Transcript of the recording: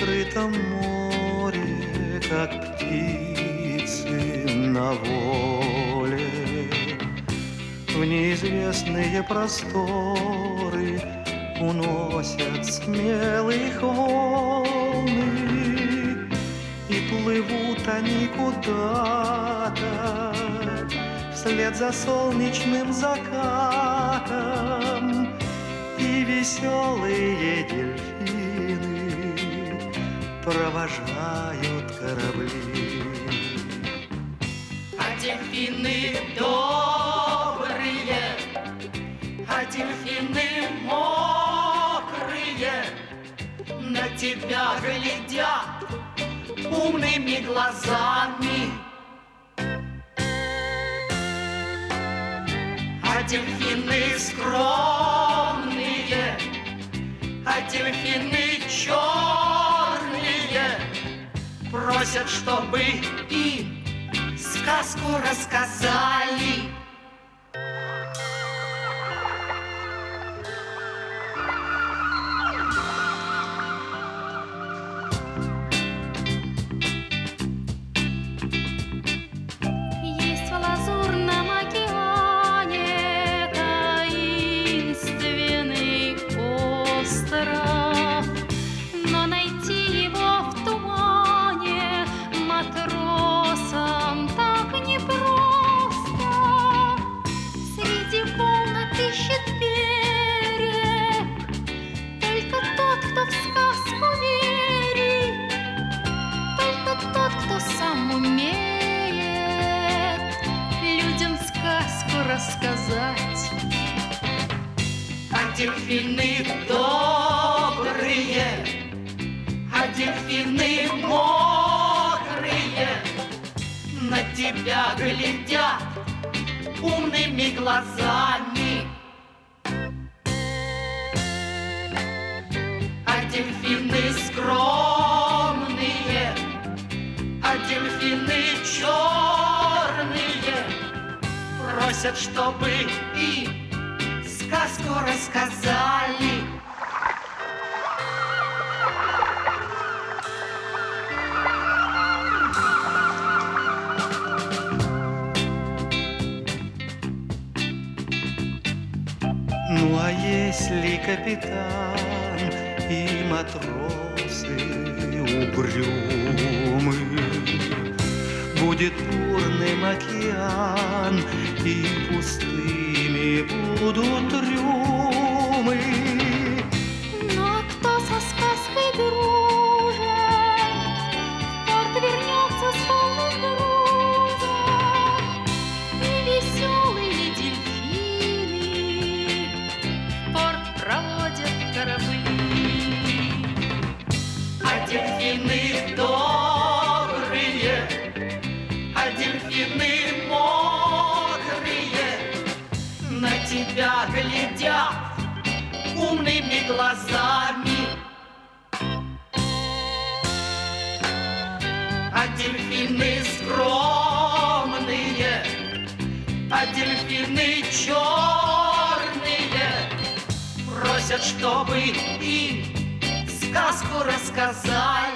открытом море, как птицы на воле, в неизвестные просторы уносят смелых волны, и плывут они куда-то вслед за солнечным закатом, и веселые дельфины провожают корабли. А дельфины добрые, а дельфины мокрые, на тебя глядят умными глазами. А дельфины скромные, а дельфины черные просят, чтобы им сказку рассказали. Есть в лазурном океане таинственный остров, но найти его в тумане матросам так непросто. Среди волн ищет берег только тот, кто в сказку верит, только тот, кто сам умеет людям сказку рассказать. А дельфины добрые, а дельфины мокрые на тебя глядят умными глазами. А дельфины скромные, а дельфины черные просят, чтобы им сказку рассказали. Ну а если капитан и матросы угрюмы, будет бурным океан, и пустыми будут трюмы. Ну а кто со сказкой дружит, в порт вернется с полным грузом, и веселые дельфины в порт проводят корабли. А дельфины добрые, а дельфины мокрые на тебя глядят умными глазами. А дельфины скромные, а дельфины черные просят, чтобы им сказку рассказали.